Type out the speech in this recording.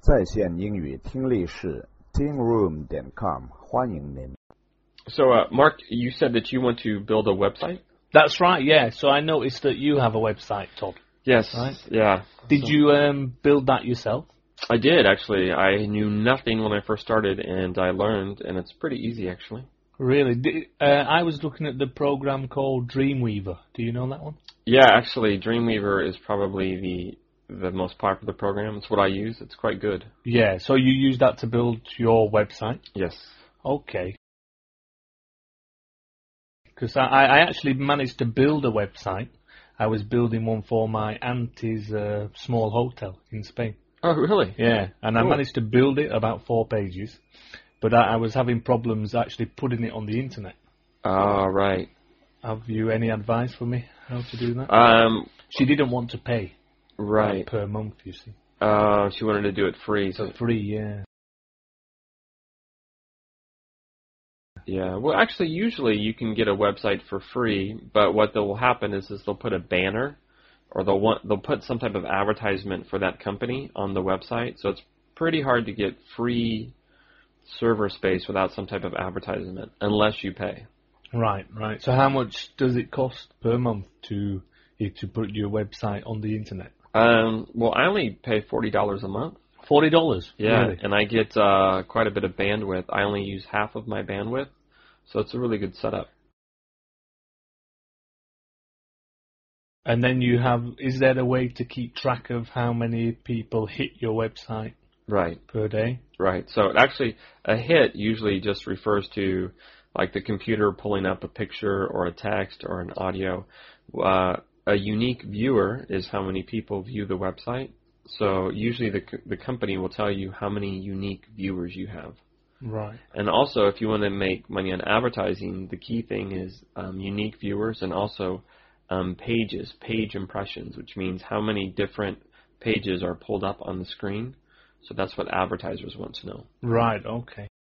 在线英语听力室 tingroom.com 欢迎您。 So, Mark, you said that you want to build a website? That's right, yeah. So I noticed that you have a website, Todd. Yes. Right. Yeah. Did you build that yourself? I did, actually. I knew nothing when I first started, and I learned, and it's pretty easy, actually. Really? I was looking at the program called Dreamweaver. Do you know that one? Yeah, actually, Dreamweaver is probably the most popular program. It's what I use. It's quite good. Yeah, so you use that to build your website? Yes. Okay. Because I actually managed to build a website. I was building one for my auntie's small hotel in Spain. Oh, really? Yeah, and Cool. I managed to build it, about 4 pages. But I was having problems actually putting it on the internet. Right. Have you any advice for me how to do that? She didn't want to pay. Right. Per month, you see. She wanted to do it free. So free, yeah. Yeah. Well, actually, usually you can get a website for free, but what will happen is they'll put a banner, or they'll put some type of advertisement for that company on the website. So it's pretty hard to get free server space without some type of advertisement, unless you pay. Right. So how much does it cost per month to put your website on the internet? Well, I only pay $40 a month. $40? Yeah, Really? and I get quite a bit of bandwidth. I only use half of my bandwidth, so it's a really good setup. And then is there a way to keep track of how many people hit your website Right. per day? Right. So actually, a hit usually just refers to like the computer pulling up a picture or a text or an audio. A unique viewer is how many people view the website. So usually the company will tell you how many unique viewers you have. Right. And also, if you want to make money on advertising, the key thing is unique viewers and also page impressions, which means how many different pages are pulled up on the screen. So that's what advertisers want to know. Right, okay.